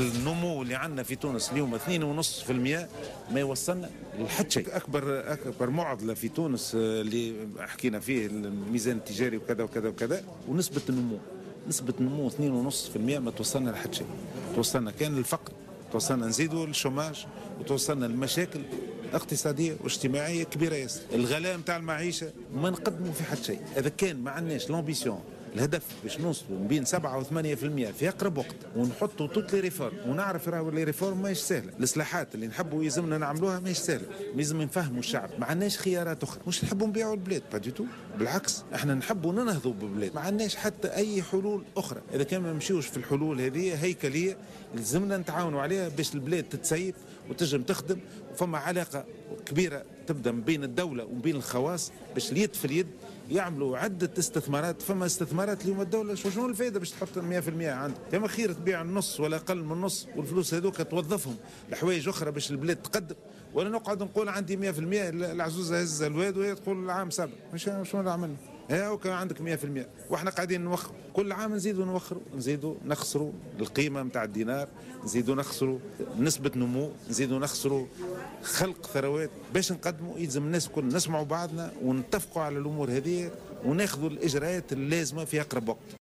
النمو اللي عندنا في تونس اليوم 2.5% ما يوصلنا لحد شيء. اكبر معضله في تونس اللي حكينا فيه الميزان التجاري وكذا وكذا وكذا، ونسبه النمو 2.5% ما توصلنا لحد شيء. توصلنا كان الفقر، توصلنا نزيدوا الشوماج، وتوصلنا لمشاكل اقتصاديه واجتماعيه كبيره ياسر. الغلاء نتاع المعيشه ما نقدموا في حد شيء. اذا كان ما عندناش لامبيسيون، الهدف باش نوصلوا بين 7 و 8% في اقرب وقت، ونحطوا توت لي ريفورم، ونعرف راهو لي ريفورم ماهيش سهله، الاصلاحات اللي نحبوا يلزمنا نعملوها ماهيش سهله، لازم نفهموا الشعب ما عندناش خيارات اخرى، مش نحبوا نبيعوا البلاد با دي تو، بالعكس احنا نحبوا ننهضوا بالبلاد، ما عندناش حتى اي حلول اخرى. اذا كان ما نمشيوش في الحلول هذه هيكليه لازمنا نتعاونوا عليها باش البلاد تتسيب وتجم تخدم، وفما علاقه كبيره تبدا بين الدوله وبين الخواص باش اليد في اليد يعملوا عدة استثمارات. فما استثمارات اليوم الدولة شنو الفائدة باش تحط 100% عندك؟ فما خير تبيع النص ولا أقل من النص، والفلوس هذوك توظفهم لحوايج أخرى باش البلاد تقدم، ولا نقعد نقول عندي 100%. العزوزة هز الواد وهي تقول العام 7 مش شنو عملنا؟ وكان عندك 100% واحنا قاعدين نوخر، كل عام نزيدوا نوخروا، نزيدوا نخسروا القيمة متاع الدينار، نزيدوا نخسروا نسبة نمو، نزيدوا نخسروا خلق ثروات. باش نقدموا يلزم الناس الكل نسمعوا بعضنا ونتفقوا على الأمور هذه وناخذوا الإجراءات اللازمة في أقرب وقت.